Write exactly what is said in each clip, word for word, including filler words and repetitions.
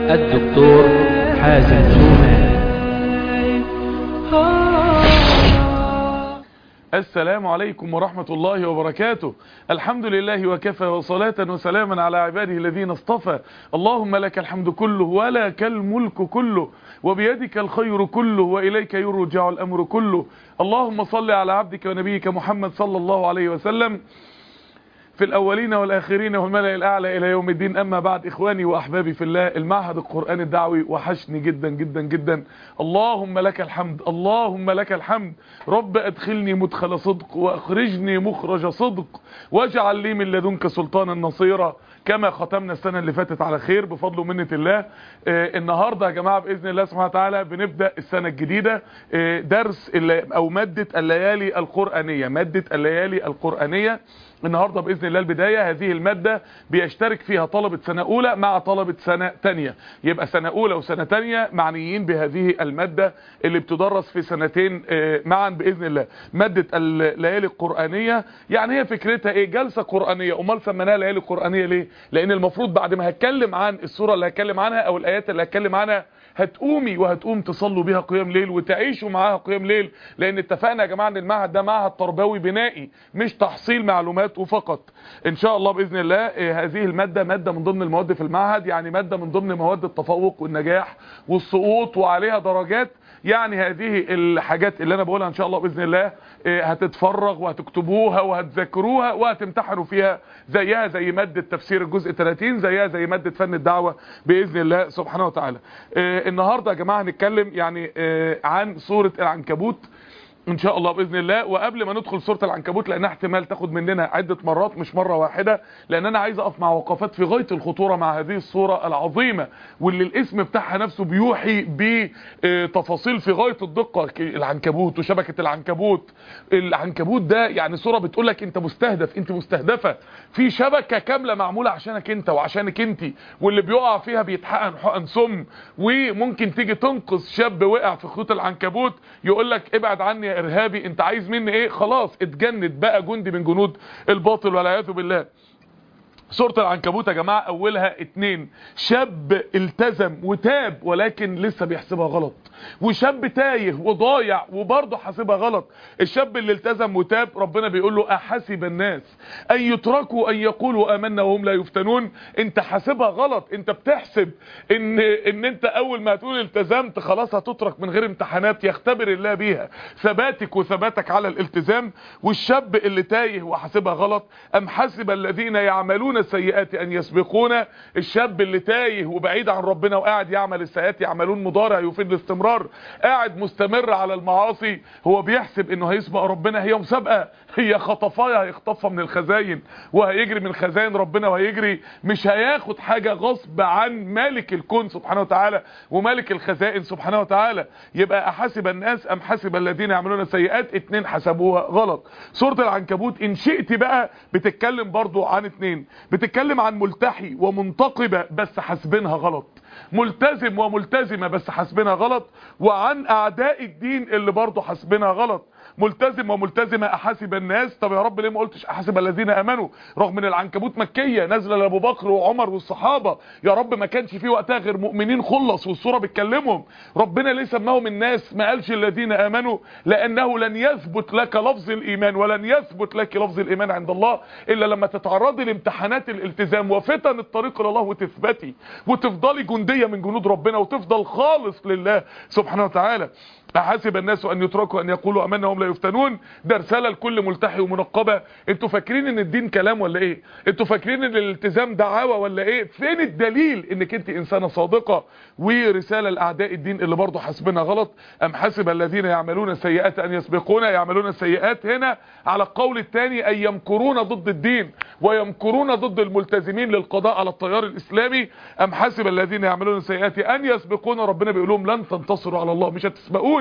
الدكتور حازم شومان. السلام عليكم ورحمة الله وبركاته. الحمد لله وكفى، وصلاة وسلاما على عباده الذين اصطفى. اللهم لك الحمد كله ولك الملك كله وبيدك الخير كله وإليك يرجع الأمر كله. اللهم صل على عبدك ونبيك محمد صلى الله عليه وسلم في الأولين والآخرين والملأ الأعلى إلى يوم الدين. أما بعد، إخواني وأحبابي في الله، المعهد القرآني الدعوي وحشني جدا جدا جدا. اللهم لك الحمد، اللهم لك الحمد. رب أدخلني مدخل صدق وأخرجني مخرج صدق واجعل لي من لدنك سلطانا نصيرا. كما ختمنا السنة اللي فاتت على خير بفضل ومنة الله. آه النهاردة يا جماعة بإذن الله سبحانه وتعالى بنبدأ السنة الجديدة، آه درس أو مادة الليالي القرآنية. مادة الليالي القرآنية النهاردة بإذن الله البداية. هذه المادة بيشترك فيها طلبة سنة أولى مع طلبة سنة تانية، يبقى سنة أولى وسنة تانية معنيين بهذه المادة اللي بتدرس في سنتين معا بإذن الله. مادة الليالي القرآنية يعني هي فكرتها إيه؟ جلسة قرآنية. أمال سميناها ليالي قرآنية ليه؟ لأن المفروض بعد ما هتكلم عن السورة اللي هتكلم عنها أو الآيات اللي هتكلم عنها هتقومي وهتقوم تصلوا بيها قيام ليل وتعيشوا معاها قيام ليل، لان اتفقنا يا جماعه ان المعهد ده معهد تربوي بنائي مش تحصيل معلومات وفقط. ان شاء الله باذن الله هذه الماده ماده من ضمن المواد في المعهد، يعني ماده من ضمن مواد التفوق والنجاح والسقوط وعليها درجات. يعني هذه الحاجات اللي انا بقولها ان شاء الله باذن الله هتتفرغ وهتكتبوها وهتذاكروها وهتمتحنوا فيها، زيها زي ماده تفسير الجزء ثلاثين، زيها زي ماده فن الدعوه باذن الله سبحانه وتعالى. النهارده يا جماعه هنتكلم يعني عن سوره العنكبوت ان شاء الله باذن الله. وقبل ما ندخل سوره العنكبوت، لانها احتمال تاخد مننا عده مرات مش مره واحده، لان انا عايز اقف مع وقفات في غايه الخطوره مع هذه السوره العظيمه واللي الاسم بتاعها نفسه بيوحي بتفاصيل في غايه الدقه. العنكبوت وشبكه العنكبوت. العنكبوت ده يعني سوره بتقول لك انت مستهدف، انت مستهدفه في شبكه كامله معموله عشانك انت وعشانك انت، واللي بيقع فيها بيتحقن حقن سم. وممكن تيجي تنقذ شاب وقع في خيوط العنكبوت يقول لك ابعد عني ارهابي، انت عايز مني ايه؟ خلاص اتجند بقى جندي من جنود الباطل والعياذ بالله. سورة العنكبوت يا جماعة اولها اتنين، شاب التزم وتاب ولكن لسه بيحسبها غلط، وشاب تايه وضايع وبرضه حاسبها غلط. الشاب اللي التزم وتاب ربنا بيقول له احسب الناس ان يتركوا ان يقولوا امنا وهم لا يفتنون. انت حاسبها غلط، انت بتحسب ان ان انت اول ما هتقول التزمت خلاص هتترك من غير امتحانات يختبر الله بيها ثباتك وثباتك على الالتزام. والشاب اللي تايه وحاسبها غلط، ام حسب الذين يعملون السيئات ان يسبقونا. الشاب اللي تايه وبعيد عن ربنا وقاعد يعمل السيئات، يعملون مضارع يفيد الاستمرار، قاعد مستمر على المعاصي، هو بيحسب انه هيسبق ربنا. هي مسابقه، هي خطفايه، هيخطفها من الخزاين وهيجري من خزاين ربنا وهيجري، مش هياخد حاجه غصب عن مالك الكون سبحانه وتعالى ومالك الخزائن سبحانه وتعالى. يبقى احسب الناس ام حسب الذين يعملون السيئات، اتنين حسبوها غلط. سوره العنكبوت ان شئت بقى بتتكلم برضو عن اتنين، بتتكلم عن ملتحي ومنتقبه بس حاسبينها غلط، ملتزم وملتزمه بس حاسبينها غلط، وعن اعداء الدين اللي برضه حاسبينها غلط. ملتزم وملتزمه احاسب الناس، طب يا رب ليه ما قلتش احاسب الذين امنوا؟ رغم ان العنكبوت مكيه نازله لابو بكر وعمر والصحابه، يا رب ما كانش في وقتها غير مؤمنين خلص والسوره بتكلمهم، ربنا ليه سماهم الناس ما قالش الذين امنوا؟ لانه لن يثبت لك لفظ الايمان ولن يثبت لك لفظ الايمان عند الله الا لما تتعرضي لامتحانات الالتزام وفتن الطريق الى الله وتثبتي وتفضلي جنديه من جنود ربنا وتفضل خالص لله سبحانه وتعالى. احسب الناس ان يتركوا ان يقولوا امنا وهم لا يفتنون. ده رساله لكل ملتحي ومنقبه. انتوا فاكرين ان الدين كلام ولا ايه؟ انتوا فاكرين ان الالتزام دعاوى ولا ايه؟ فين الدليل انك انت انسانه صادقه؟ ورساله لاعداء الدين اللي برضه حاسبينها غلط. ام حسب الذين يعملون السيئات ان يسبقونا. يعملون السيئات هنا على القول الثاني اي يمكرون ضد الدين ويمكرون ضد الملتزمين للقضاء على التيار الاسلامي. ام حسب الذين يعملون السيئات ان يسبقونا، ربنا بيقول لهم لن تنتصروا على الله، مش هتسبقوني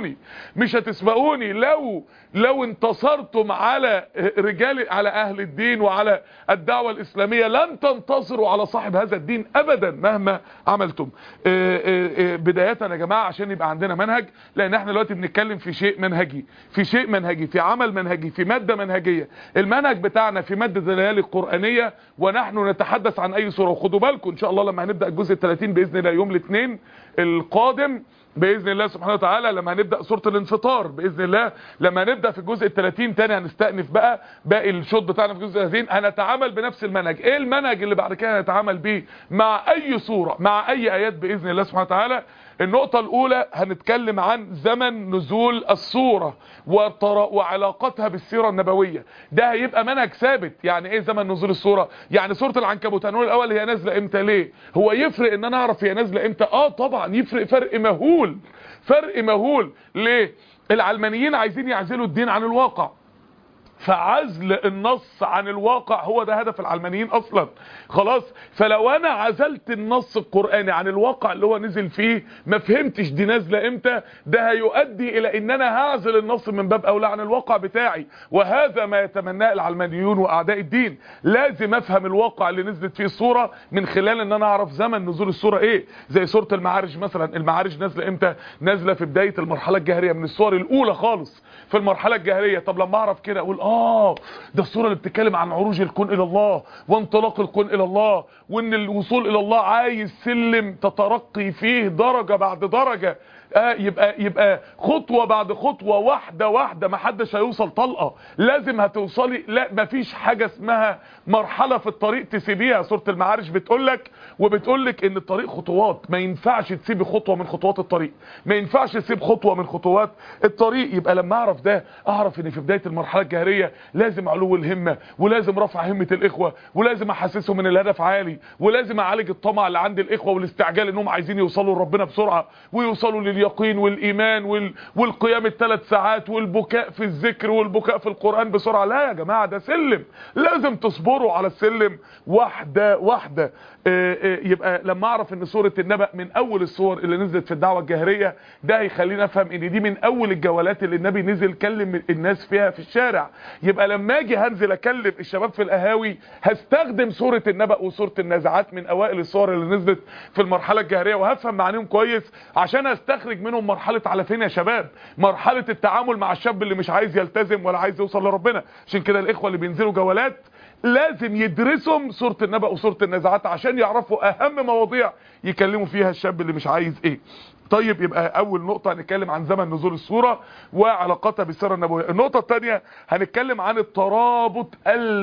هتسبقوني مش هتسبقوني لو لو انتصرتم على رجال على اهل الدين وعلى الدعوة الاسلامية لن تنتصروا على صاحب هذا الدين ابدا مهما عملتم. بداية يا جماعة عشان يبقى عندنا منهج، لان احنا دلوقتي بنتكلم في شيء منهجي في شيء منهجي في عمل منهجي في مادة منهجية. المنهج بتاعنا في مادة الليالي القرآنية ونحن نتحدث عن اي سورة. وخدوا بالكم ان شاء الله لما هنبدأ الجزء الثلاثين باذن الله يوم الاثنين القادم باذن الله سبحانه وتعالى، لما هنبدا سوره الانفطار باذن الله، لما نبدا في الجزء الثلاثين تاني هنستأنف بقى باقي الشوط بتاعنا في الجزء الثلاثين. هنتعامل بنفس المنهج. ايه المنهج اللي بعد كده هنتعامل بيه مع اي سوره مع اي ايات باذن الله سبحانه وتعالى؟ النقطة الأولى هنتكلم عن زمن نزول السورة وعلاقتها بالسيرة النبوية. ده هيبقى منهج ثابت. يعني ايه زمن نزول السورة؟ يعني سورة العنكبوت هنقول الأول هي نازلة امتى؟ ليه؟ هو يفرق ان انا اعرف هي نازلة امتى؟ اه طبعا يفرق فرق مهول، فرق مهول. ليه؟ العلمانيين عايزين يعزلوا الدين عن الواقع، فعزل النص عن الواقع هو ده هدف العلمانيين اصلا. خلاص، فلو انا عزلت النص القرآني عن الواقع اللي هو نزل فيه ما فهمتش دي نازله امتى، ده هيؤدي الى ان انا هعزل النص من باب اولى عن الواقع بتاعي، وهذا ما يتمناه العلمانيون واعداء الدين. لازم افهم الواقع اللي نزلت فيه السوره من خلال ان انا اعرف زمن نزول السوره ايه. زي سوره المعارج مثلا، المعارج نازله امتى؟ نازله في بدايه المرحله الجاهليه، من السور الاولى خالص في المرحله الجاهليه. طب لما اعرف كده اقول اه اه ده السوره اللي بتتكلم عن عروج الكون الى الله وانطلاق الكون الى الله، وان الوصول الى الله عايز سلم تترقي فيه درجه بعد درجه. آه يبقى يبقى خطوه بعد خطوه، واحده واحده، ما حدش هيوصل طلقه، لازم هتوصلي. لا مفيش حاجه اسمها مرحله في الطريق تسيبيها. سوره المعارج بتقولك وبتقولك ان الطريق خطوات، ما ينفعش تسيبي خطوه من خطوات الطريق، ما ينفعش تسيب خطوه من خطوات الطريق. يبقى لما اعرف ده اعرف ان في بدايه المرحله الجاهليه لازم علو الهمه، ولازم رفع همه الاخوه، ولازم احسسهم ان الهدف عالي، ولازم اعالج الطمع اللي عند الاخوه والاستعجال انهم عايزين يوصلوا لربنا بسرعه ويوصلوا لليقين والايمان وال... والقيام الثلاث ساعات والبكاء في الذكر والبكاء في القران بسرعه. لا يا جماعه، ده سلم، لازم تصبروا على السلم واحده واحده. آآ آآ يبقى لما اعرف ان سوره النبأ من اول السور اللي نزلت في الدعوه الجاهريه، ده هيخليني افهم ان دي من اول الجولات اللي النبي نزل كلم الناس فيها في الشارع. يبقى لما اجي هنزل اكلم الشباب في القهاوي هستخدم سوره النبأ وسوره النازعات من اوائل السور اللي نزلت في المرحله الجاهريه، وهفهم معانيهم كويس عشان استخرج منهم مرحله على فين يا شباب، مرحله التعامل مع الشاب اللي مش عايز يلتزم ولا عايز يوصل لربنا. عشان كده الاخوه اللي بينزلوا جولات لازم يدرسهم سورة النبأ وسورة النازعات عشان يعرفوا اهم مواضيع يكلموا فيها الشاب اللي مش عايز ايه. طيب، يبقى اول نقطة هنتكلم عن زمن نزول السورة وعلاقتها بالسيرة النبوية. النقطة الثانية هنتكلم عن الترابط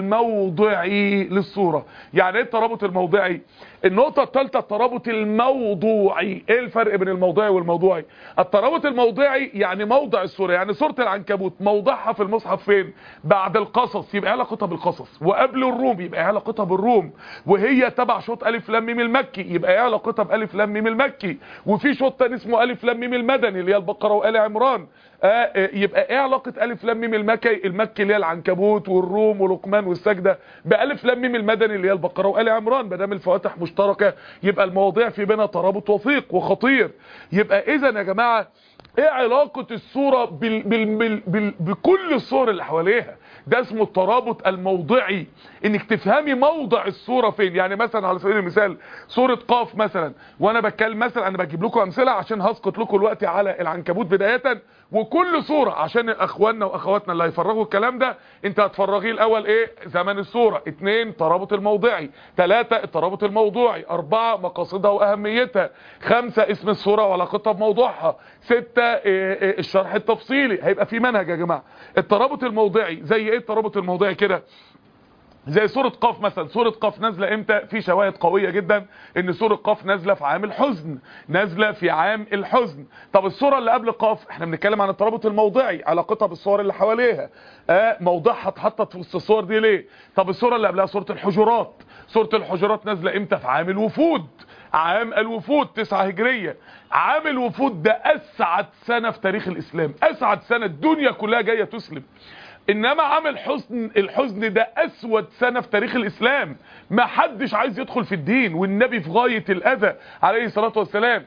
الموضعي للسورة. يعني ايه الترابط الموضعي؟ النقطة الثالثة الترابط الموضوعي. ايه الفرق بين الموضوعي والموضوعي؟ الترابط الموضعي يعني موضع السورة. يعني سورة العنكبوت موضعها في المصحف فين؟ بعد القصص، يبقى علاقتها بالقصص، وقبل الروم يبقى علاقتها بالروم، وهي تبع شوط الف لام ميم المكي يبقى علاقتها بالف لام ميم المكي، وفي شوط تاني اسمه الف لام ميم المدني اللي هي البقرة وآل عمران. آه يبقى ايه علاقة الف لام ميم المكي المكي اللي هي العنكبوت والروم ولقمان والسجدة بالف لام ميم المدني اللي هي البقرة وآل عمران؟ ما دام الفواتح مشتركة يبقى المواضيع في بينها ترابط وثيق وخطير. يبقى اذا يا جماعة ايه علاقة السورة بال بال بال بال بكل السور اللي حواليها؟ ده اسمه الترابط الموضعي، انك تفهمي موضع السورة فين. يعني مثلا على سبيل المثال سورة قاف مثلا، وانا بتكلم مثلا انا بجيب لكم امثله عشان هسقط لكم الوقت على العنكبوت بداية، وكل سورة عشان اخواننا واخواتنا اللي هيفرغوا الكلام ده انت هتفرغيه الاول ايه؟ زمن السورة. اتنين ترابط الموضعي. تلاتة الترابط الموضوعي. اربعة مقاصدها واهميتها. خمسة اسم السورة وعلاقتها بموضوعها. ستة الشرح التفصيلي. هيبقى في منهج يا جماعة. الترابط الموضعي زي ايه الترابط الموضعي كده؟ زي سورة قاف مثلا. سورة قاف نازله امتى؟ في شواهد قوية جدا ان سورة قاف نازله في عام الحزن، نازله في عام الحزن. طب السورة اللي قبل قاف احنا بنتكلم عن الترابط الموضعي، علاقتها بالصور اللي حواليها، اه موضعها اتحطت في وسط الصور دي ليه؟ طب السورة اللي قبلها سورة الحجرات. سورة الحجرات نازله امتى؟ في عام الوفود، عام الوفود تسعة هجرية. عام الوفود ده اسعد سنة في تاريخ الاسلام، اسعد سنة الدنيا كلها جاية تسلم. انما عام الحزن الحزن ده اسود سنة في تاريخ الاسلام، ما حدش عايز يدخل في الدين، والنبي في غاية الاذى عليه الصلاة والسلام.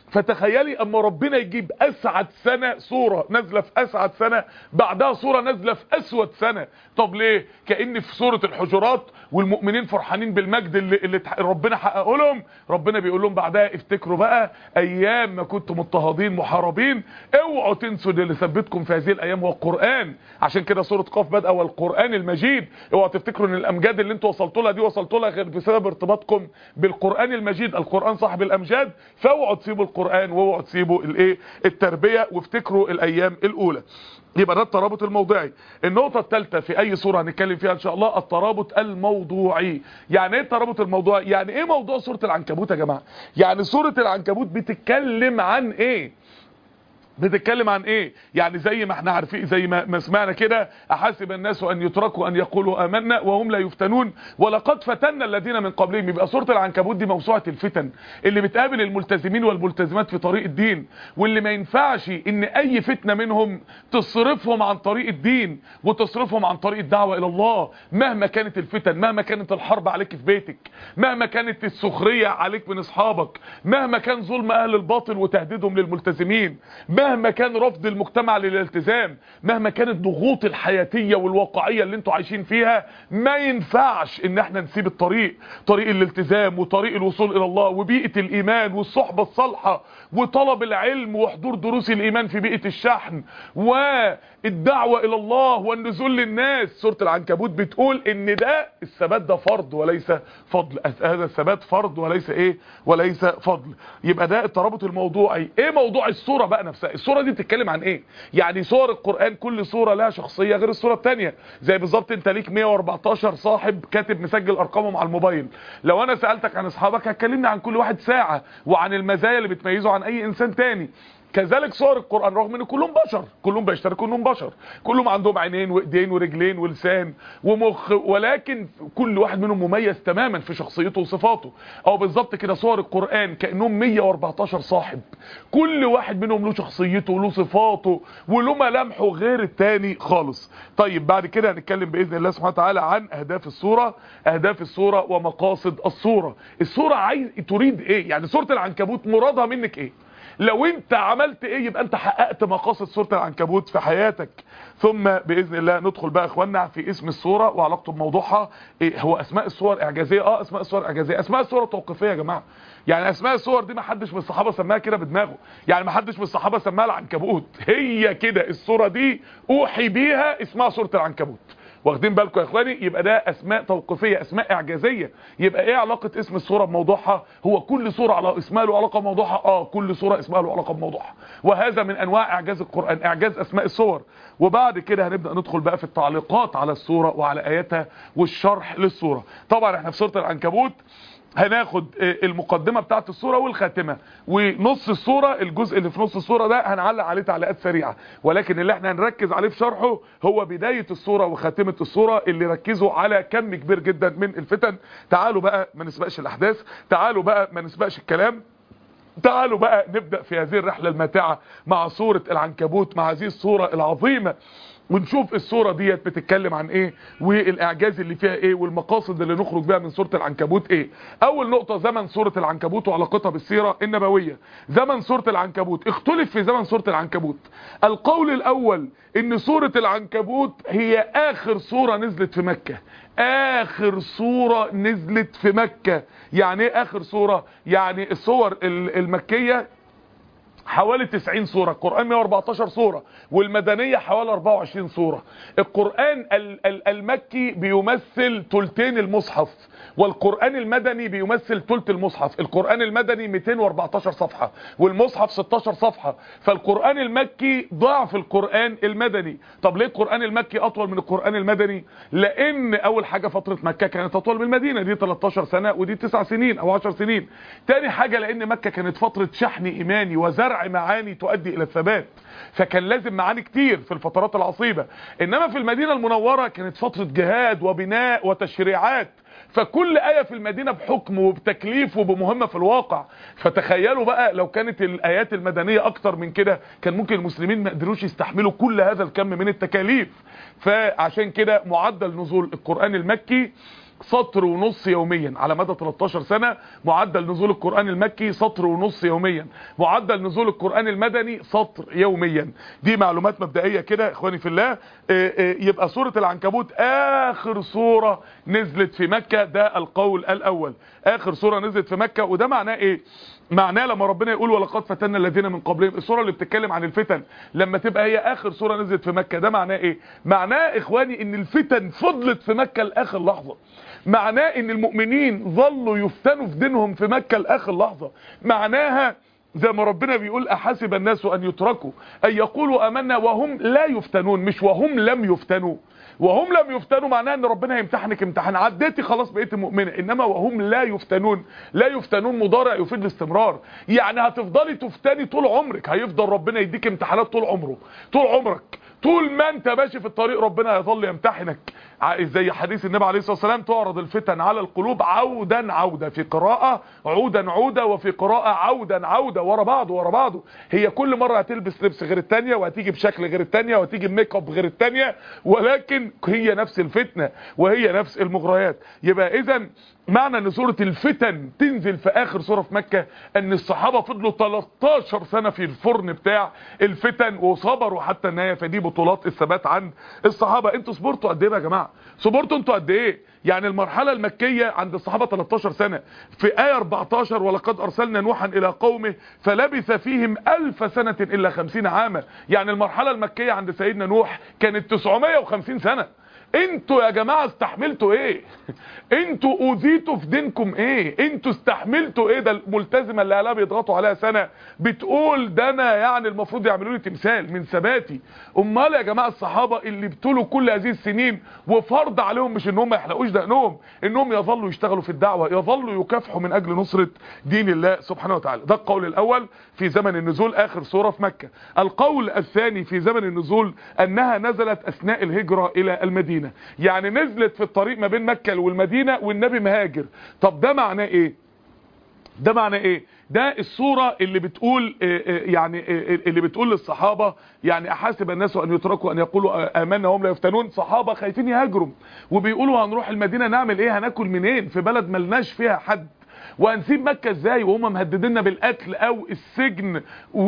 فتخيلي اما ربنا يجيب اسعد سنة صورة نازلة في اسعد سنة، بعدها صورة نازلة في اسود سنة. طب ليه؟ كأن في سورة الحجرات والمؤمنين فرحانين بالمجد اللي, اللي ربنا حققه لهم، ربنا بيقول لهم بعدها افتكروا بقى ايام ما كنتم مضطهدين محاربين، اوعوا تنسوا اللي ثبتكم في هذه الايام هو القرآن. عشان كده سورة قاف بدأ والقرآن المجيد. اوعوا تفتكروا ان الامجاد اللي انتوا وصلتوا لها دي وصلتوا لها غير بسبب ارتباطكم بالقرآن المجيد، القرآن صاحب الامجاد، فاوعوا تسيبوا القرآن واوعوا تسيبوا الايه التربية، وافتكروا الايام الاولى. يبقى ده الترابط الموضوعي. النقطة الثالثة في اي سورة هنتكلم فيها ان شاء الله الترابط الموضوعي. يعني ايه الترابط الموضوعي؟ يعني ايه موضوع سورة العنكبوت يا جماعة؟ يعني سورة العنكبوت بتتكلم عن ايه؟ بتتكلم عن ايه؟ يعني زي ما احنا عارفين، زي ما, ما سمعنا كده، احسب الناس ان يتركوا ان يقولوا امنا وهم لا يفتنون ولقد فتنا الذين من قبلهم. يبقى سوره العنكبوت دي موسوعه الفتن اللي بتقابل الملتزمين والملتزمات في طريق الدين، واللي ما ينفعش ان اي فتنه منهم تصرفهم عن طريق الدين وتصرفهم عن طريق الدعوه الى الله. مهما كانت الفتن، مهما كانت الحرب عليك في بيتك، مهما كانت السخريه عليك من اصحابك، مهما كان ظلم اهل الباطل وتهديدهم للملتزمين، مهما كان رفض المجتمع للالتزام، مهما كانت الضغوط الحياتية والواقعية اللي انتوا عايشين فيها، ما ينفعش ان احنا نسيب الطريق، طريق الالتزام وطريق الوصول الى الله وبيئة الايمان والصحبة الصالحة وطلب العلم وحضور دروس الايمان في بيئة الشحن والدعوة الى الله والنزول للناس. سورة العنكبوت بتقول ان ده الثبات ده فرض وليس فضل، هذا الثبات فرض وليس ايه وليس فضل. يبقى ده الترابط الموضوعي. ايه موضوع السورة بقى نفسها؟ السورة دي بتتكلم عن ايه؟ يعني سور القرآن كل سورة لها شخصية غير السورة التانية. زي بالظبط انت ليك مية واربعتاشر صاحب كاتب مسجل ارقامهم على الموبايل، لو انا سألتك عن اصحابك هتكلمني عن كل واحد ساعة وعن المزايا اللي بتميزه عن اي انسان تاني. كذلك سور القرآن رغم ان كلهم بشر، كلهم بيشتركوا انهم بشر، كلهم عندهم عينين وايدين ورجلين ولسان ومخ، ولكن كل واحد منهم مميز تماما في شخصيته وصفاته. او بالظبط كده سور القرآن كأنهم مية واربعتاشر صاحب، كل واحد منهم له شخصيته وله صفاته وله ملامحه غير التاني خالص. طيب بعد كده هنتكلم باذن الله سبحانه وتعالى عن اهداف السورة، اهداف السورة ومقاصد السورة. السورة عايز تريد ايه؟ يعني سورة العنكبوت مرادها منك ايه؟ لو انت عملت ايه يبقى انت حققت مقاصد سورة العنكبوت في حياتك. ثم باذن الله ندخل بقى اخواننا في اسم السورة وعلاقته بموضوعها. إيه هو اسماء السور اعجازيه؟ اه اسماء السور اعجازيه. اسماء السور توقيفيه يا جماعه. يعني اسماء السور دي ما حدش من الصحابه سماها كده بدماغه، يعني ما حدش من الصحابه سماها العنكبوت، هي كده السوره دي اوحي بيها اسمها سوره العنكبوت. واخدين بالكم يا اخواني؟ يبقى ده اسماء توقيفيه، اسماء اعجازيه. يبقى ايه علاقه اسم السوره بموضوعها؟ هو كل سوره على اسمها له علاقه بموضوعها؟ اه كل سوره اسمها له علاقه بموضوعها، وهذا من انواع اعجاز القران، اعجاز اسماء السور. وبعد كده هنبدا ندخل بقى في التعليقات على السوره وعلى اياتها والشرح للسوره. طبعا احنا في سوره العنكبوت هناخد المقدمة بتاعت السورة والخاتمة، ونص السورة الجزء اللي في نص السورة ده هنعلق عليه تعليقات سريعة، ولكن اللي احنا هنركز عليه في شرحه هو بداية السورة وخاتمة السورة اللي ركزوا على كم كبير جدا من الفتن. تعالوا بقى ما نسبقش الاحداث، تعالوا بقى ما نسبقش الكلام، تعالوا بقى نبدأ في هذه الرحلة الماتعة مع سورة العنكبوت، مع هذه السورة العظيمة، ونشوف السورة ديت بتتكلم عن ايه والاعجاز اللي فيها ايه والمقاصد اللي نخرج بها من سورة العنكبوت ايه. اول نقطة زمن سورة العنكبوت وعلاقتها بالسيرة النبوية. زمن سورة العنكبوت اختلف في زمن سورة العنكبوت. القول الاول ان سورة العنكبوت هي اخر سورة نزلت في مكة، اخر سورة نزلت في مكة. يعني ايه اخر سورة؟ يعني السور المكية حوالي تسعين سورة، القرآن مية واربعتاشر سورة، والمدنية حوالي اربعة وعشرين سورة. القرآن المكي بيمثل ثلثين المصحف، والقرآن المدني بيمثل ثلث المصحف. القرآن المدني مئتين واربعتاشر صفحة والمصحف ستاشر صفحة، فالقرآن المكي ضعف القرآن المدني. طب ليه القرآن المكي اطول من القرآن المدني؟ لان اول حاجة فترة مكة كانت اطول من المدينة، دي تلتاشر سنة ودي تسع سنين او عشر سنين. تاني حاجة لان مكة كانت فترة شحن ايماني وزرع معاني تؤدي الى الثبات، فكان لازم معاني كتير في الفترات العصيبة. انما في المدينة المنورة كانت فترة جهاد وبناء وتشريعات، فكل آية في المدينة بحكم وبتكليف وبمهمة في الواقع. فتخيلوا بقى لو كانت الآيات المدنية أكتر من كده كان ممكن المسلمين ما قدروش يستحملوا كل هذا الكم من التكاليف. فعشان كده معدل نزول القرآن المكي سطر ونص يوميا على مدى تلتاشر سنة. معدل نزول القرآن المكي سطر ونص يوميا. معدل نزول القرآن المدني سطر يوميا. دي معلومات مبدئية كده اخواني في الله. يبقى سورة العنكبوت اخر سورة نزلت في مكة، ده القول الاول، اخر سورة نزلت في مكة. وده معناه ايه؟ معناه لما ربنا يقول ولقد فتنا الذين من قبلهم، السوره اللي بتتكلم عن الفتن لما تبقى هي اخر سوره نزلت في مكه، ده معناه ايه؟ معناه اخواني ان الفتن فضلت في مكه لاخر لحظه. معناه ان المؤمنين ظلوا يفتنوا في دينهم في مكه لاخر لحظه. معناها زي ما ربنا بيقول احسب الناس ان يتركوا ان يقولوا امنا وهم لا يفتنون، مش وهم لم يفتنوا. وهم لم يفتنوا معناه ان ربنا هيمتحنك امتحان، عديتي خلاص بقيت مؤمنه. انما وهم لا يفتنون، لا يفتنون مضارع يفيد الاستمرار، يعني هتفضلي تفتني طول عمرك، هيفضل ربنا يديك امتحانات طول عمره، طول عمرك، طول ما انت ماشي في الطريق ربنا هيظل يمتحنك. زي حديث النبي عليه الصلاه والسلام تعرض الفتن على القلوب عودا عودا، في قراءه عودا عودا وفي قراءه عودا عودا، ورا بعضه ورا بعضه. هي كل مره هتلبس لبس غير الثانيه، وهتيجي بشكل غير الثانيه، وهتيجي بميك اب غير الثانيه، ولكن هي نفس الفتنه وهي نفس المغريات. يبقى اذا معنى ان سوره الفتن تنزل في اخر سوره في مكه ان الصحابه فضلوا تلتاشر سنه في الفرن بتاع الفتن وصبروا حتى النهايه. فدي بطولات الثبات عند الصحابه. انتوا صبرتوا قد ايه يا جماعه؟ صبرتوا انتوا قد ايه؟ يعني المرحله المكيه عند الصحابه تلتاشر سنه. في ايه اربعتاشر ولقد ارسلنا نوحا الى قومه فلبث فيهم الف سنه الا خمسين عاما. يعني المرحله المكيه عند سيدنا نوح كانت تسعمية وخمسين سنه. انتوا يا جماعه استحملتوا ايه؟ انتوا اوذيتوا في دينكم ايه؟ انتوا استحملتوا ايه؟ ده الملتزمه اللي اهلها بيضغطوا عليها سنه بتقول ده انا يعني المفروض يعملوا لي تمثال من ثباتي. امال يا جماعه الصحابه اللي بتقولوا كل هذه السنين وفرض عليهم مش ان هم ما يحلقوش دقنهم، انهم يظلوا يشتغلوا في الدعوه، يظلوا يكافحوا من اجل نصره دين الله سبحانه وتعالى. ده القول الاول في زمن النزول اخر سوره في مكه. القول الثاني في زمن النزول انها نزلت اثناء الهجره الى المدينه، يعني نزلت في الطريق ما بين مكة والمدينة والنبي مهاجر. طب ده معناه ايه؟ ده معناه ايه؟ ده الصورة اللي بتقول يعني اللي بتقول للصحابة يعني احاسب الناس ان يتركوا ان يقولوا امنا وهم لا يفتنون. صحابة خايفين يهاجروا وبيقولوا هنروح المدينة نعمل ايه؟ هناكل منين في بلد ملناش فيها حد؟ وهنسيب مكة ازاي وهم مهدديننا بالقتل او السجن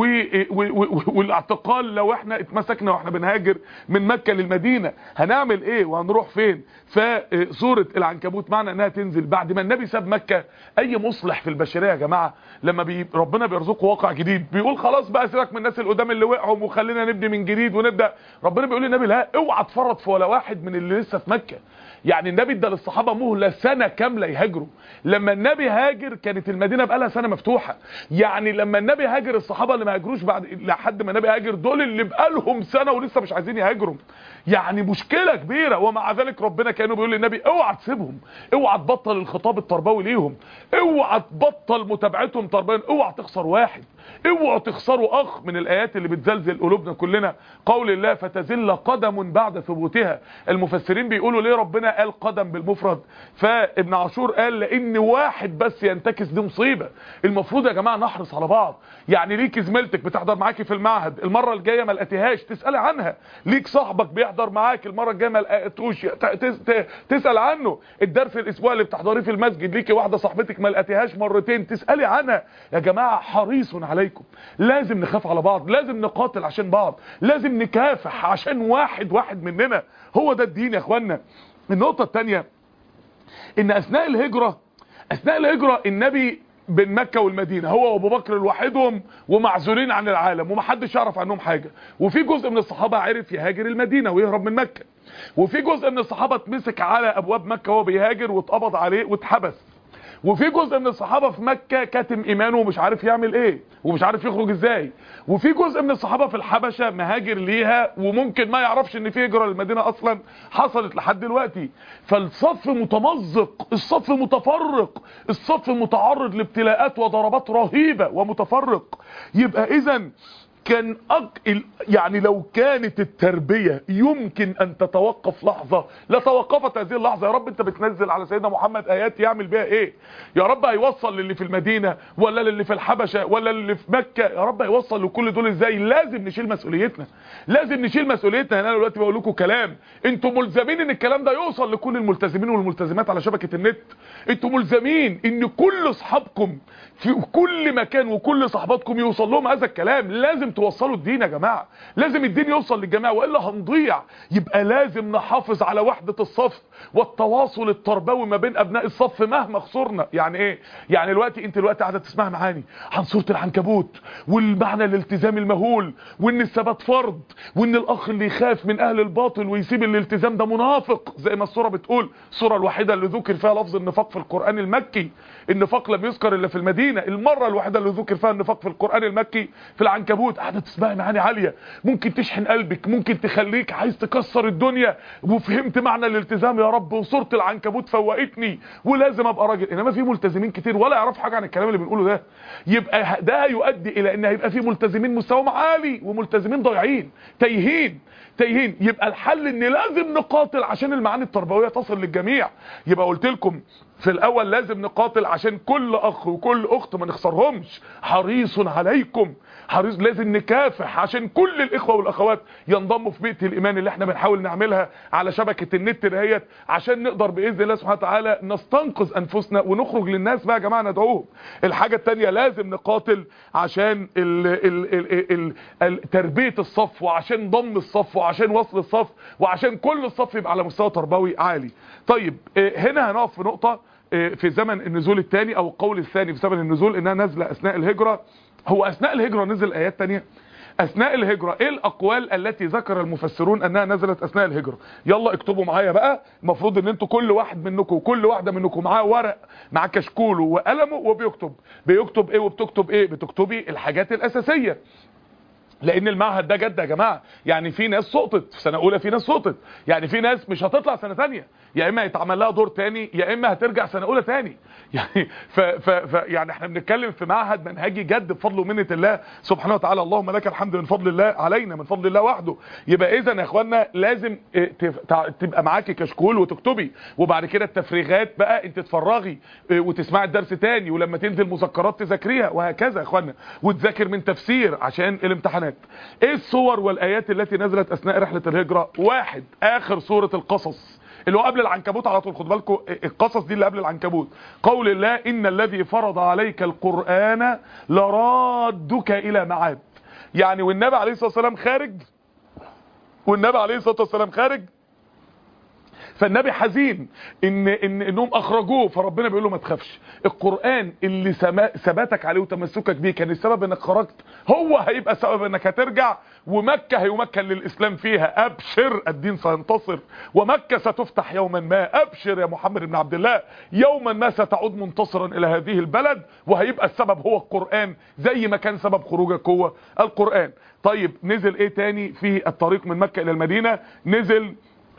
والاعتقال لو احنا اتمسكنا واحنا بنهاجر من مكة للمدينة؟ هنعمل ايه وهنروح فين؟ فسورة العنكبوت معنى انها تنزل بعد ما النبي ساب مكة. اي مصلح في البشرية يا جماعة لما بي ربنا بيرزقه واقع جديد بيقول خلاص بقى سيبك من الناس القدام اللي وقعوا وخلينا نبني من جديد ونبدأ. ربنا بيقول للنبي لا، اوعى تفرط في ولا واحد من اللي لسه في مكة. يعني النبي ادى للصحابه مهله سنه كامله يهاجروا. لما النبي هاجر كانت المدينه بقى لها سنه مفتوحه. يعني لما النبي هاجر الصحابه اللي ما هاجروش بعد لحد ما النبي هاجر دول اللي بقى لهم سنه ولسه مش عايزين يهاجروا. يعني مشكله كبيره. ومع ذلك ربنا كانوا بيقول للنبي اوعى تسيبهم، اوعى تبطل الخطاب التربوي ليهم، اوعى تبطل متابعتهم تربويا، اوعى تخسر واحد، اوعوا تخسروا اخ. من الايات اللي بتزلزل قلوبنا كلنا قول الله فتزل قدم بعد ثبوتها. المفسرين بيقولوا ليه ربنا قال قدم بالمفرد؟ فابن عاشور قال لان واحد بس ينتكس دي مصيبه. المفروض يا جماعه نحرص على بعض. يعني ليك زميلتك بتحضر معاكي في المعهد المره الجايه ما لقيتيهاش تسالي عنها، ليك صاحبك بيحضر معاك المره الجايه ما لقيتوش تسال عنه، الدرس الاسبوع اللي بتحضريه في المسجد ليكي واحده صاحبتك ما لقيتيهاش مرتين تسالي عنها. يا جماعه حريص عليكم، لازم نخاف على بعض، لازم نقاتل عشان بعض، لازم نكافح عشان واحد واحد مننا. هو ده الدين يا اخوانا. النقطه الثانيه ان اثناء الهجره اثناء الهجره النبي بين مكه والمدينه هو وابو بكر لوحدهم ومعزولين عن العالم ومحدش يعرف عنهم حاجه. وفي جزء من الصحابه عرف يهاجر المدينه ويهرب من مكه، وفي جزء من الصحابه اتمسك على ابواب مكه وهو بيهاجر واتقبض عليه واتحبس، وفي جزء من الصحابه في مكه كاتم ايمانه ومش عارف يعمل ايه ومش عارف يخرج ازاي، وفي جزء من الصحابه في الحبشه مهاجر ليها وممكن ما يعرفش ان في هجره للمدينه اصلا حصلت لحد دلوقتي. فالصف متمزق، الصف متفرق، الصف متعرض لابتلاءات وضربات رهيبه ومتفرق. يبقى اذا كان أك... يعني لو كانت التربية يمكن ان تتوقف لحظة لتوقفت هذه اللحظة. يا رب انت بتنزل على سيدنا محمد ايات يعمل بها ايه؟ يا رب هيوصل للي في المدينة ولا للي في الحبشة ولا للي في مكة؟ يا رب هيوصل لكل دول ازاي؟ لازم نشيل مسؤوليتنا، لازم نشيل مسؤوليتنا. انا دلوقتي بقول لكم كلام انتم ملزمين ان الكلام ده يوصل لكل الملتزمين والملتزمات على شبكة النت. انتم ملزمين ان كل اصحابكم في كل مكان وكل صحباتكم يوصل لهم هذا الكلام. لازم توصلوا الدين يا جماعة، لازم الدين يوصل للجميع والا هنضيع. يبقى لازم نحافظ على وحدة الصف والتواصل التربوي ما بين ابناء الصف مهما خسرنا. يعني ايه؟ يعني دلوقتي انت دلوقتي قاعده تسمع معاني عن سورة العنكبوت والمعنى الالتزام المهول، وان الثبات فرض، وان الاخ اللي يخاف من اهل الباطل ويسيب الالتزام ده منافق، زي ما السوره بتقول. السوره الوحيده اللي ذكر فيها لفظ النفاق في القرآن المكي. النفاق لم يذكر الا في المدينة. المرة الوحيدة اللي ذكر فيها النفاق في القرآن المكي في العنكبوت. قاعده تسمعي معاني عالية ممكن تشحن قلبك، ممكن تخليك عايز تكسر الدنيا، وفهمت معنى الالتزام يا رب، وسورة العنكبوت فوقتني ولازم ابقى راجل. انما في ملتزمين كتير ولا يعرفوا حاجة عن الكلام اللي بنقوله ده. يبقى ده يؤدي الى ان هيبقى في ملتزمين مستواهم عالي وملتزمين ضايعين تايهين تايهين. يبقى الحل ان لازم نقاتل عشان المعاني التربوية تصل للجميع. يبقى قلت لكم في الاول لازم نقاتل عشان كل اخ وكل اخت ما نخسرهمش. حريص عليكم، حريص، لازم نكافح عشان كل الاخوة والاخوات ينضموا في بيئة الايمان اللي احنا بنحاول نعملها على شبكة النت دهيت، عشان نقدر باذن الله سبحانه وتعالى نستنقذ انفسنا ونخرج للناس بقى يا جماعة ندعوهم. الحاجة التانية لازم نقاتل عشان ال ال ال ال ال تربية الصف، وعشان ضم الصف، وعشان وصل الصف، وعشان كل الصف يبقى على مستوى تربوي عالي. طيب هنا هنقف في نقطة في زمن النزول الثاني او القول الثاني في زمن النزول انها نازله اثناء الهجرة. هو اثناء الهجرة نزل ايات تانية؟ اثناء الهجرة ايه الاقوال التي ذكر المفسرون انها نزلت اثناء الهجرة؟ يلا اكتبوا معايا بقى. المفروض ان انتوا كل واحد منكم وكل واحدة منكم معاه ورق مع كشكوله وقلمه وبيكتب. بيكتب ايه وبتكتب ايه؟ بتكتبي الحاجات الاساسية، لان المعهد ده جد يا جماعه. يعني في ناس سقطت في سنه اولى، في ناس سقطت، يعني في ناس مش هتطلع سنه ثانيه، يا اما يتعمل لها دور تاني يا اما هترجع سنه اولى تاني. يعني ف ف ف يعني احنا بنتكلم في معهد منهجي جد بفضل ومنه الله سبحانه وتعالى. اللهم لك الحمد من فضل الله علينا، من فضل الله وحده. يبقى اذا يا اخوانا لازم تبقى معاكي كشكول وتكتبي، وبعد كده التفريغات بقى انت تفرغي وتسمعي الدرس تاني، ولما تنزل مذكرات تذاكريها وهكذا يا اخوانا، وتذاكر من تفسير عشان الامتحانات. ايه الصور والايات التي نزلت اثناء رحلة الهجرة؟ واحد، اخر سورة القصص اللي هو قبل العنكبوت على طول. خد بالكم القصص دي اللي قبل العنكبوت. قول الله ان الذي فرض عليك القرآن لرادك الى معاد. يعني والنبي عليه الصلاة والسلام خارج، والنبي عليه الصلاة والسلام خارج فالنبي حزين ان ان انهم اخرجوه، فربنا بيقول له ما تخافش، القرآن اللي ثباتك عليه وتمسكك بيه كان السبب انك خرجت، هو هيبقى سبب انك هترجع، ومكة هيمكن للاسلام فيها. ابشر الدين سينتصر، ومكة ستفتح يوما ما. ابشر يا محمد بن عبد الله، يوما ما ستعود منتصرا الى هذه البلد، وهيبقى السبب هو القرآن زي ما كان سبب خروجك هو القرآن. طيب نزل ايه تاني في الطريق من مكة الى المدينة؟ نزل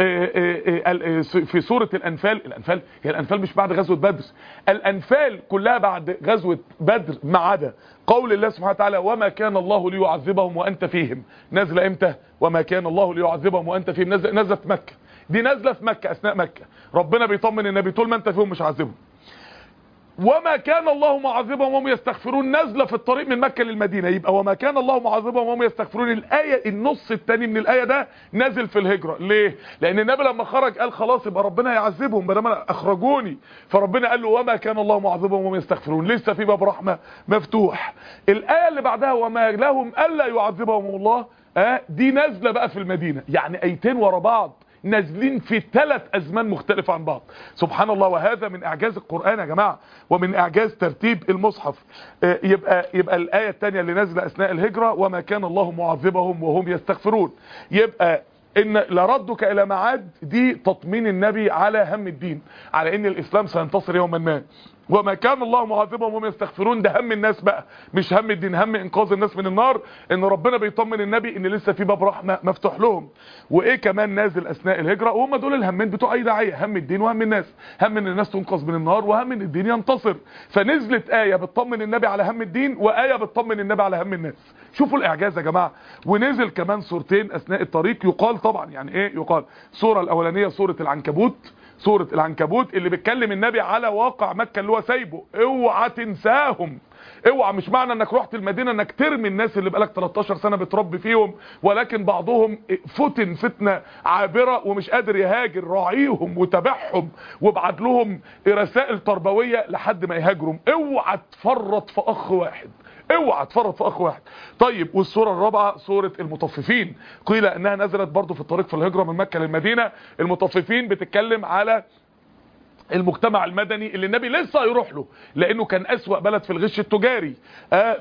في سورة الأنفال. الأنفال هي الأنفال مش بعد غزوة بدر، الأنفال كلها بعد غزوة بدر ما عدا قول الله سبحانه وتعالى وما كان الله ليعذبهم وأنت فيهم. نازلة امتى؟ وما كان الله ليعذبهم وأنت فيهم. نازلة في مكة، دي نازلة في مكة أثناء مكة. ربنا بيطمن النبي طول ما أنت فيهم مش عذبهم. وما كان الله معذبهم وهم يستغفرون نازله في الطريق من مكة للمدينة. يبقى وما كان الله معذبهم وهم يستغفرون الآية النص الثاني من الآية ده نازل في الهجرة. ليه؟ لأن النبي لما خرج قال خلاص يبقى ربنا يعذبهم بينما أخرجوني، فربنا قال له وما كان الله معذبهم وهم يستغفرون، لسه في باب رحمة مفتوح. الآية اللي بعدها وما لهم ألا يعذبهم الله آه دي نازله بقى في المدينة. يعني آيتين ورا بعض نازلين في ثلاث ازمان مختلفة عن بعض. سبحان الله. وهذا من اعجاز القرآن يا جماعة، ومن اعجاز ترتيب المصحف. يبقى يبقى الايه الثانيه اللي نازله اثناء الهجرة وما كان الله معذبهم وهم يستغفرون. يبقى ان لردك الى معاد دي تطمين النبي على هم الدين، على ان الاسلام سينتصر يوما ما. وما كان الله معذبهم وهم يستغفرون. ده هم الناس بقى، مش هم الدين، هم انقاذ الناس من النار، ان ربنا بيطمن النبي ان لسه في باب رحمه مفتوح لهم. وايه كمان نازل اثناء الهجره، وهم دول الهمين بتوع اي داعيه، هم الدين وهم الناس، هم ان الناس تنقذ من النار وهم ان الدين ينتصر. فنزلت ايه بتطمن النبي على هم الدين، وايه بتطمن النبي على هم الناس. شوفوا الاعجاز يا جماعه. ونزل كمان سورتين اثناء الطريق، يقال طبعا يعني ايه يقال، السوره الاولانيه سوره العنكبوت، سورة العنكبوت اللي بتكلم النبي على واقع مكة اللي هو سايبه، اوعى تنساهم، اوعى. مش معنى انك رحت المدينة انك ترمي الناس اللي بقالك تلتاشر سنة بتربي فيهم، ولكن بعضهم فتن فتنة عابرة ومش قادر يهاجر، راعيهم وتابعهم وابعت لهم رسائل تربوية لحد ما يهاجرهم. اوعى تفرط في اخ واحد، اوعى تفرط في اخ واحد. طيب والسوره الرابعه سوره المطففين، قيل انها نزلت برضو في الطريق في الهجره من مكه للمدينه. المطففين بتتكلم على المجتمع المدني اللي النبي لسه هيروح له، لانه كان اسوأ بلد في الغش التجاري. آه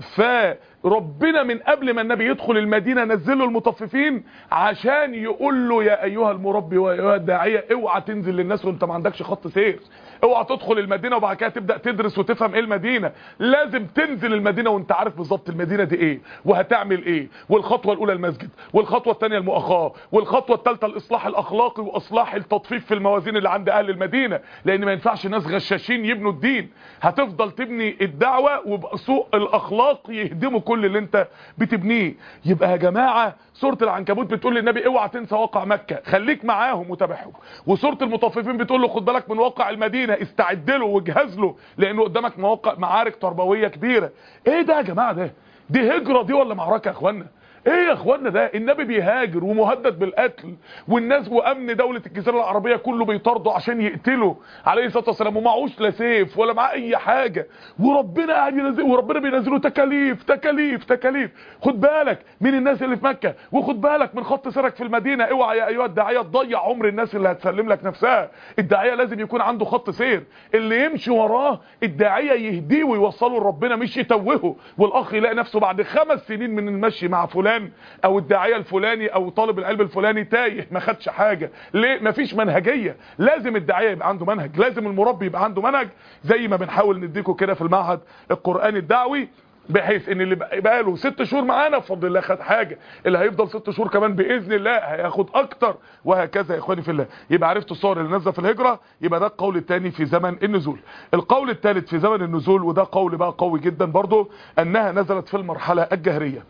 فربنا من قبل ما النبي يدخل المدينه نزله المطففين عشان يقول له يا ايها المربي وايها الداعيه اوعى تنزل للناس وانت ما عندكش خط سير، اوعى تدخل المدينه وبعد كده تبدا تدرس وتفهم ايه المدينه. لازم تنزل المدينه وانت عارف بالظبط المدينه دي ايه وهتعمل ايه، والخطوه الاولى المسجد، والخطوه الثانيه المؤاخاه، والخطوه الثالثه الاصلاح الاخلاقي واصلاح التطفيف في الموازين اللي عند اهل المدينه، لان ما ينفعش ناس غشاشين يبنوا الدين. هتفضل تبني الدعوه وبسوء الاخلاق يهدموا كل اللي انت بتبنيه. يبقى يا جماعه سوره العنكبوت بتقول للنبي اوعى تنسى واقع مكه، خليك معاهم وتابعهم. وسوره المطففين بتقول له خد بالك من واقع المدينه، استعد له واجهز له، لانه قدامك مواقع معارك تربويه كبيره. ايه ده يا جماعه؟ ده دي هجره دي ولا معركه يا اخوانا؟ ايه يا اخوانا ده؟ النبي بيهاجر ومهدد بالقتل، والناس وامن دولة الجزيرة العربية كله بيطارده عشان يقتله عليه الصلاة والسلام، ومعهوش لا سيف ولا معاه اي حاجة، وربنا قاعد ينزل، وربنا بينزله تكاليف تكاليف تكاليف. خد بالك من الناس اللي في مكة، وخد بالك من خط سيرك في المدينة. اوعى يا ايها الداعية تضيع عمر الناس اللي هتسلم لك نفسها. الداعية لازم يكون عنده خط سير، اللي يمشي وراه الداعية يهديه ويوصله لربنا مش يتوهه. والاخ يلاقي نفسه بعد خمس سنين من المشي مع فلان او الداعيه الفلاني او طالب العلم الفلاني تايه ما خدش حاجه. ليه؟ مفيش منهجيه. لازم الداعيه يبقى عنده منهج، لازم المربي يبقى عنده منهج، زي ما بنحاول نديكم كده في المعهد القرآني الدعوي، بحيث ان اللي بقى له ست شهور معانا بفضل الله خد حاجه، اللي هيفضل ست شهور كمان باذن الله هياخد اكتر، وهكذا يا اخواني في الله. يبقى عرفتوا الصور اللي نازله في الهجره. يبقى ده القول الثاني في زمن النزول. القول الثالث في زمن النزول، وده قول بقى قوي جدا برضو، انها نزلت في المرحله الجهريه،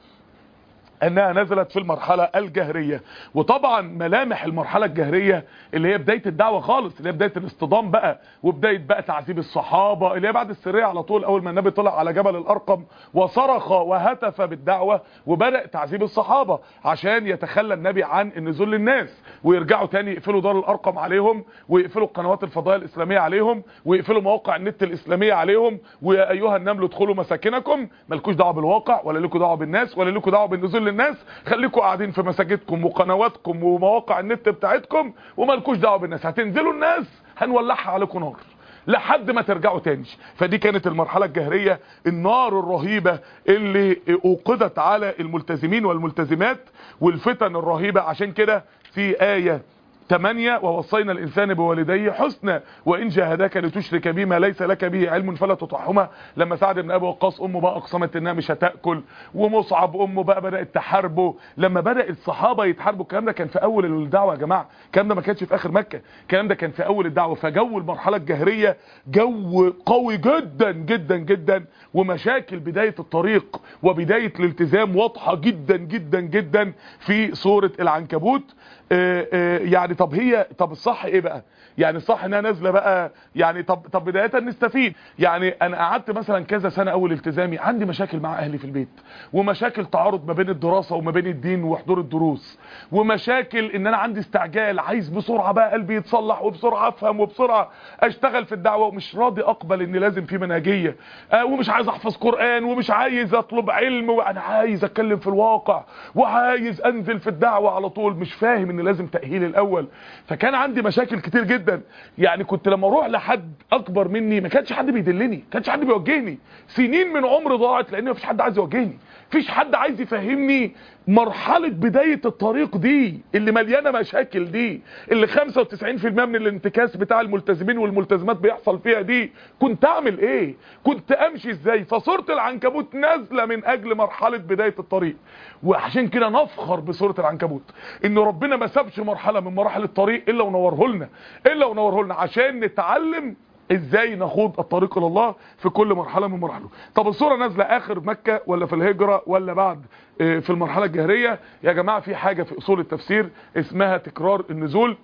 انها نزلت في المرحلة الجهرية. وطبعا ملامح المرحلة الجهرية اللي هي بداية الدعوة خالص، اللي هي بداية الاصطدام بقى، وبداية بقى تعذيب الصحابة، اللي هي بعد السرية على طول، اول ما النبي طلع على جبل الارقم وصرخ وهتف بالدعوة، وبدأ تعذيب الصحابة عشان يتخلى النبي عن النزول للناس، ويرجعوا تاني يقفلوا دار الارقم عليهم، ويقفلوا القنوات الفضائية الاسلامية عليهم، ويقفلوا مواقع النت الاسلامية عليهم. ويا ايها النمل ادخلوا مساكنكم، مالكوش دعوة بالواقع ولا لكم دعوة بالناس ولا لكم دعوة بالنزول الناس، خليكم قاعدين في مساجدكم وقنواتكم ومواقع النت بتاعتكم ومالكوش دعوه بالناس. هتنزلوا الناس هنولعها عليكم نار لحد ما ترجعوا تاني. فدي كانت المرحله الجهريه، النار الرهيبه اللي اوقدت على الملتزمين والملتزمات، والفتن الرهيبه. عشان كده في ايه ثمانية ووصينا الانسان بوالديه حسنا وان جاهداك لتشرك بي ما ليس لك به علم فلا تطعهما. لما سعد بن ابي وقاص امه بقى اقسمت انها مش هتاكل، ومصعب امه بقى بدات تحاربه، لما بدا الصحابه يتحاربوا. الكلام ده كان في اول الدعوه يا جماعه، الكلام ده ما كانش في اخر مكه، الكلام ده كان في اول الدعوه. فجو المرحله الجهريه جو قوي جدا جدا جدا، ومشاكل بدايه الطريق وبدايه الالتزام واضحه جدا جدا جدا في سوره العنكبوت. آآ آآ يعني طب هي طب الصح ايه بقى؟ يعني الصح انها نازله بقى، يعني طب طب بدايه نستفيد. يعني انا قعدت مثلا كذا سنه اول التزامي عندي مشاكل مع اهلي في البيت، ومشاكل تعارض ما بين الدراسه وما بين الدين وحضور الدروس، ومشاكل ان انا عندي استعجال، عايز بسرعه بقى قلبي يتصلح وبسرعه افهم وبسرعه اشتغل في الدعوه، ومش راضي اقبل ان لازم في منهجيه، آه ومش عايز احفظ قران، ومش عايز اطلب علم، وانا عايز اتكلم في الواقع، وعايز انزل في الدعوه على طول. مش فاهم ان لازم تأهيل الاول. فكان عندي مشاكل كتير جدا، يعني كنت لما اروح لحد اكبر مني ما كانش حد بيدلني، ما كانش حد بيوجهني، سنين من عمري ضاعت لان مفيش حد عايز يوجهني، مفيش حد عايز يفهمني مرحلة بداية الطريق دي اللي مليانة مشاكل دي، اللي خمسة وتسعين في المية من الانتكاس بتاع الملتزمين والملتزمات بيحصل فيها دي. كنت اعمل ايه؟ كنت امشي ازاي؟ فسورة العنكبوت نازلة من اجل مرحلة بداية الطريق. وعشان كده نفخر بسورة العنكبوت ان ربنا ما سابش مرحلة من مراحل الطريق الا ونوره لنا، الا ونوره لنا عشان نتعلم ازاي نخوض الطريق الى الله في كل مرحله من مراحله. طب الصوره نازله اخر مكه ولا في الهجره ولا بعد في المرحله الجاهليه؟ يا جماعه في حاجه في اصول التفسير اسمها تكرار النزول،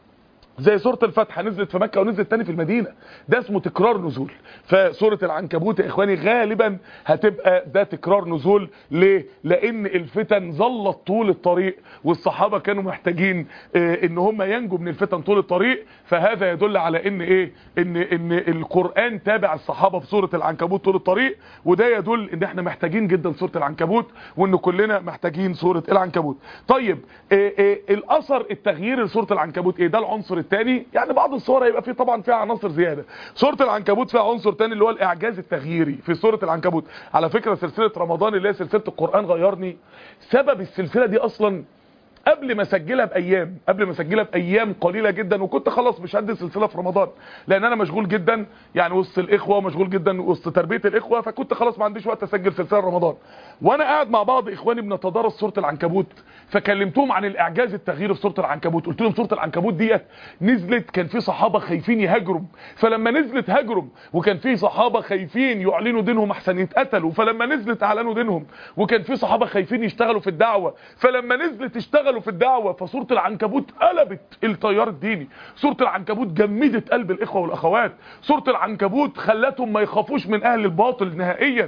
زي سورة الفتح نزلت في مكة ونزلت تاني في المدينة، ده اسمه تكرار نزول. فسورة العنكبوت يا اخواني غالبا هتبقى ده تكرار نزول. ليه؟ لان الفتن ظلت طول الطريق والصحابة كانوا محتاجين اه ان هم ينجوا من الفتن طول الطريق. فهذا يدل على ان ايه ان ان القرآن تابع الصحابة في سورة العنكبوت طول الطريق، وده يدل ان احنا محتاجين جدا سورة العنكبوت وان كلنا محتاجين سورة العنكبوت. طيب اه اه الاثر التغيير لسورة العنكبوت ايه؟ ده العنصر الثاني. يعني بعض الصور هيبقى فيه طبعا فيها عناصر زياده. سوره العنكبوت فيها عنصر ثاني اللي هو الاعجاز التغييري في سوره العنكبوت. على فكره سلسله رمضان اللي هي سلسله القران غيرني، سبب السلسله دي اصلا قبل ما اسجلها بايام، قبل ما اسجلها بايام قليله جدا، وكنت خلاص مش هدي سلسله في رمضان لان انا مشغول جدا يعني وسط الاخوه ومشغول جدا وسط تربيه الاخوه، فكنت خلاص ما عنديش وقت اسجل سلسله رمضان. وانا قاعد مع بعض اخواني بنتدارس سوره العنكبوت، فكلمتهم عن الاعجاز التغييري في سوره العنكبوت. قلت لهم سوره العنكبوت ديت نزلت كان في صحابه خايفين يهاجروا، فلما نزلت هاجروا، وكان في صحابه خايفين يعلنوا دينهم احسن يتقتلوا، فلما نزلت اعلنوا دينهم، وكان في صحابه خايفين يشتغلوا في الدعوه، فلما نزلت اشتغلوا في الدعوه. فسوره العنكبوت قلبت التيار الديني، سوره العنكبوت جمدت قلب الاخوه والاخوات، سوره العنكبوت خلتهم ما يخافوش من اهل الباطل نهائيا.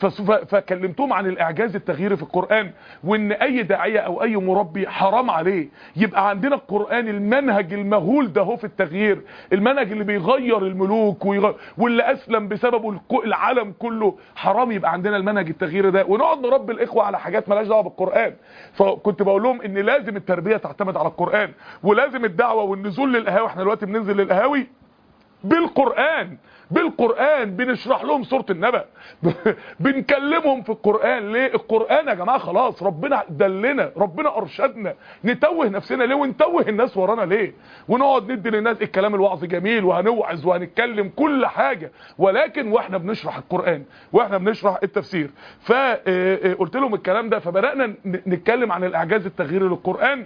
فكلمتهم عن الاعجاز التغييري في القران، وان اي داعيه او اي مربي حرام عليه يبقى عندنا القران المنهج المهول ده هو في التغيير، المنهج اللي بيغير الملوك ويغير واللي اسلم بسببه العالم كله، حرام يبقى عندنا المنهج التغييري ده ونقعد نربي الاخوه على حاجات مالهاش دعوه بالقران. فكنت بقول لهم ان لازم التربيه تعتمد على القران، ولازم الدعوه والنزول للقهاوي، احنا دلوقتي بننزل للقهاوي بالقرآن، بالقرآن بنشرح لهم سورة النبأ بنكلمهم في القرآن. ليه؟ القرآن يا جماعة خلاص ربنا دلنا، ربنا أرشدنا، نتوه نفسنا ليه ونتوه الناس ورانا ليه؟ ونقعد ندي للناس الكلام الوعظ جميل وهنوعظ وهنتكلم كل حاجة، ولكن واحنا بنشرح القرآن واحنا بنشرح التفسير. فقلت لهم الكلام ده، فبدأنا نتكلم عن الإعجاز التغييري للقرآن.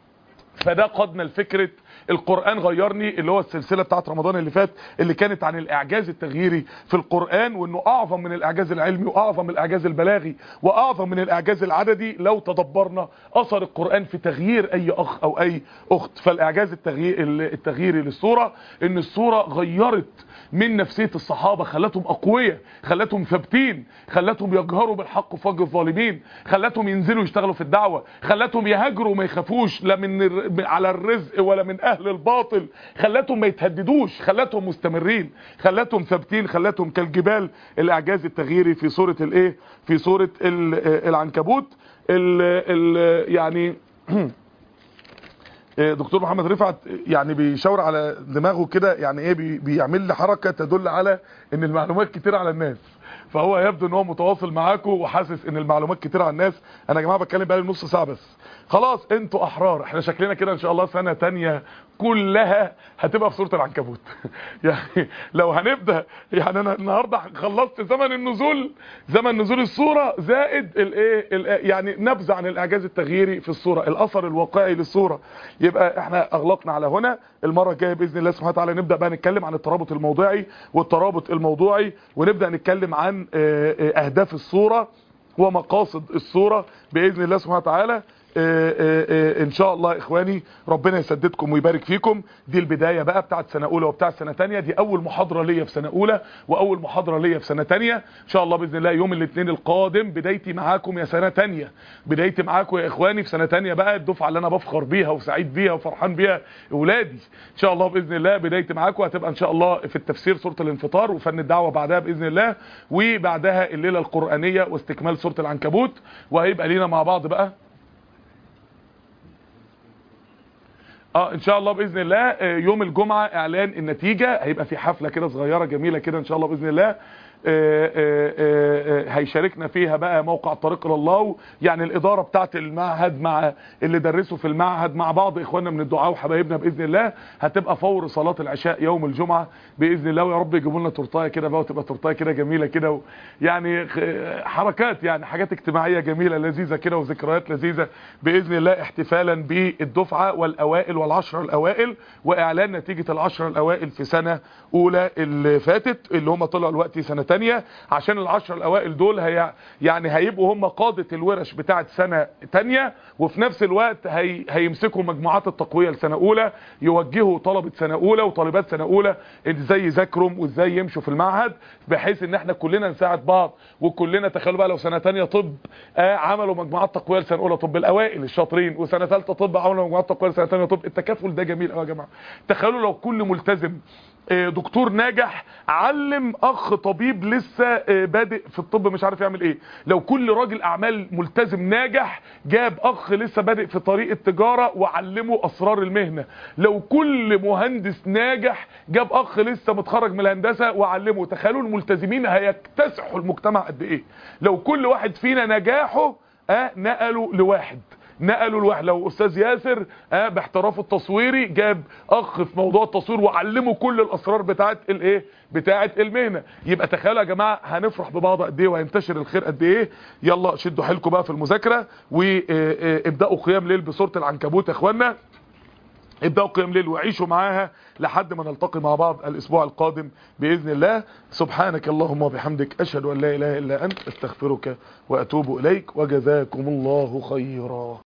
فده قادنا لفكرة القرآن غيرني اللي هو السلسلة بتاعت رمضان اللي فات اللي كانت عن الاعجاز التغييري في القرآن، وانه اعظم من الاعجاز العلمي واعظم من الاعجاز البلاغي واعظم من الاعجاز العددي لو تدبرنا اثر القرآن في تغيير اي اخ او اي اخت. فالاعجاز التغيير التغييري للسورة ان السورة غيرت من نفسية الصحابة، خلتهم اقوياء، خلتهم ثابتين، خلتهم يجهروا بالحق في وجه الظالمين، خلتهم ينزلوا يشتغلوا في الدعوة، خلتهم يهاجروا وما يخافوش لا من على الرزق ولا من اهل الباطل، خلتهم ما يتهددوش، خلتهم مستمرين، خلتهم ثابتين، خلتهم كالجبال. الاعجاز التغييري في سورة الايه في سورة العنكبوت. ال ال يعني دكتور محمد رفعت يعني بيشاور على دماغه كده، يعني ايه بيعمل لي حركة تدل على ان المعلومات كتير على الناس، فهو يبدو ان هو متواصل معاكم وحاسس ان المعلومات كتير على الناس. انا يا جماعه بتكلم بقالي نص ساعه بس، خلاص انتوا احرار. احنا شكلنا كده ان شاء الله سنه تانية كلها هتبقى في سوره العنكبوت يعني لو هنبدا، يعني انا النهارده خلصت زمن النزول، زمن نزول السوره زائد الايه يعني نبذه عن الاعجاز التغييري في السوره، الاثر الواقعي للسوره. يبقى احنا اغلقنا على هنا. المره الجايه باذن الله سبحانه وتعالى نبدا بقى نتكلم عن الترابط الموضعي والترابط الموضوعي، ونبدا نتكلم عن اهداف السوره ومقاصد السوره باذن الله سبحانه وتعالى. آآ آآ ان شاء الله اخواني ربنا يسددكم ويبارك فيكم. دي البدايه بقى بتاعت سنه اولى وبتاعت سنه ثانيه، دي اول محاضره ليا في سنه اولى واول محاضره ليا في سنه ثانيه. ان شاء الله باذن الله يوم الاثنين القادم بدايتي معاكم يا سنه ثانيه، بدايتي معاكم يا اخواني في سنه ثانيه بقى، الدفعه اللي انا بفخر بيها وسعيد بيها وفرحان بيها اولادي. ان شاء الله باذن الله بدايتي معاكم هتبقى ان شاء الله في التفسير سوره الانفطار وفن الدعوه بعدها باذن الله، وبعدها الليله القرانيه واستكمال سوره العنكبوت. وهيبقى لينا مع بعض بقى اه ان شاء الله باذن الله آه يوم الجمعه اعلان النتيجه، هيبقى في حفله كده صغيره جميله كده ان شاء الله باذن الله. آه آه آه هيشاركنا فيها بقى موقع طريق الى الله، يعني الاداره بتاعه المعهد مع اللي درسوا في المعهد مع بعض اخواننا من الدعاء وحبايبنا باذن الله. هتبقى فور صلاه العشاء يوم الجمعه باذن الله، ويا رب يجيبوا لنا تورتايه كده بقى، وتبقى تورتايه كده جميله كده، يعني حركات يعني حاجات اجتماعيه جميله لذيذه كده وذكريات لذيذه باذن الله، احتفالا بالدفعه والاوائل والعشره الاوائل، واعلان نتيجه العشره الاوائل في سنه اولى اللي فاتت اللي هم طلعوا دلوقتي سنه تانية، عشان العشر الاوائل دول هي يعني هيبقوا هم قادة الورش بتاعه سنة تانية، وفي نفس الوقت هي هيمسكوا مجموعات التقوية لسنة اولى، يوجهوا طلبة سنة اولى وطالبات سنة اولى ازاي يذاكروا وازاي يمشوا في المعهد، بحيث ان احنا كلنا نساعد بعض، وكلنا تخيلوا بقى لو سنة تانية طب آه عملوا مجموعات تقوية لسنة اولى طب الاوائل الشاطرين، وسنة ثالثة طب عملوا مجموعات تقوية لسنة تانية طب. التكافل ده جميل قوي يا جماعة. تخيلوا لو كل ملتزم دكتور ناجح علم اخ طبيب لسه بادئ في الطب مش عارف يعمل ايه، لو كل راجل اعمال ملتزم ناجح جاب اخ لسه بادئ في طريق التجارة وعلمه اسرار المهنة، لو كل مهندس ناجح جاب اخ لسه متخرج من الهندسة وعلمه. تخيلوا الملتزمين هيكتسحوا المجتمع قد ايه لو كل واحد فينا نجاحه اه نقلوا لواحد نقلوا الواحد. لو استاذ ياسر اه باحترافه التصويري جاب اخ في موضوع التصوير وعلمه كل الاسرار بتاعه الايه بتاعه المهنه، يبقى تخيلوا يا جماعه هنفرح ببعض قد ايه وهينتشر الخير قد ايه. يلا شدوا حيلكم بقى في المذاكره، وابداوا قيام ليل بسوره العنكبوت يا اخوانا، ابداوا قيام ليل وعيشوا معاها لحد ما نلتقي مع بعض الاسبوع القادم باذن الله. سبحانك اللهم وبحمدك، اشهد ان لا اله الا انت، استغفرك واتوب اليك، وجزاكم الله خيرا.